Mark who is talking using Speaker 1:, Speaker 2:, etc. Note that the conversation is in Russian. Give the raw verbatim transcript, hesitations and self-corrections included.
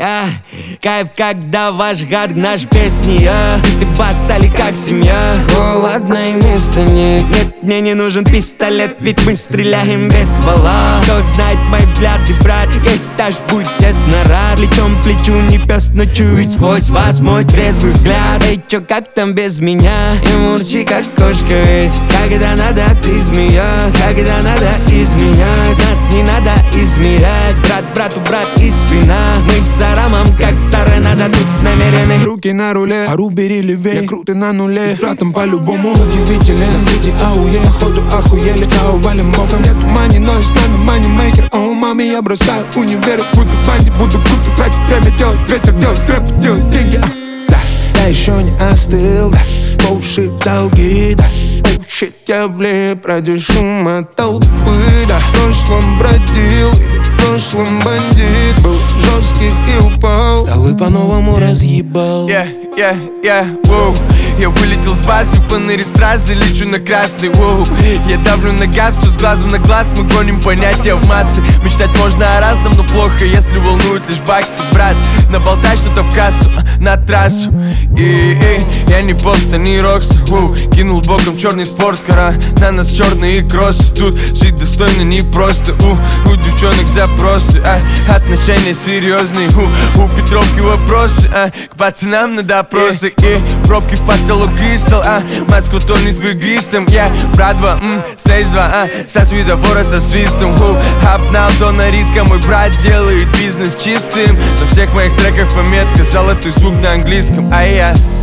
Speaker 1: а? Кайф, когда ваш гард наш песни, а? И ты бас стали как семья. Холодно и места нет. Нет, мне не нужен пистолет, ведь мы стреляем без ствола. Кто знает мои взгляды, брат, есть стаж, будь тесно рад. Плечом к плечу не пес, но чует сквозь вас мой трезвый взгляд. Эй, чё, как там без меня? И мурчи, как кошка, ведь когда надо, ты змея. Когда надо изменять, нас не надо измерять. Брат, брату, брат и спина. Мы с Арамом как торнадо тут намерены.
Speaker 2: Руки на руле, ару бери левей. Я крутый на нуле, с братом по-любому удивителен. Види ауе, ходу охуели. Цау валим боком, нету мани, но и с нами манимейкер. О, маме, я бросаю универ. Буду банди, буду круто тратить время. Делать ветер, делать рэп, делать деньги, а. Да, я еще не остыл, да. Поуши в долги, да. Oh shit, я влип ради шума толпы, да. В прошлом бродил, в прошлом бандит. Был жестких и упал, столы по-новому разъебал.
Speaker 3: Yeah, yeah, yeah, wow. Я вылетел с базы, фонари сразу лечу на красный, воу. Я давлю на газ, все с глазу на глаз. Мы гоним понятия в массы. Мечтать можно о разном, но плохо, если волнуют лишь баксы. Брат, наболтай что-то в кассу, на трассу. И, и, я не попста, не рокстар, воу. Кинул боком черный спорткар, на нас черные кроссы. Тут жить достойно непросто, у, у девчонок запросы, а, отношения серьезные, у, у Петровки вопросы, а, к пацанам на допросы. И пробки в потолок кристалл, а, Москва тонет в игристом. Я, брат два, м, стейдж два, а, со светофора со свистом, у, обнал зона риска, мой брат делает бизнес чистым. На всех моих треках пометка, золотой звук на английском, а я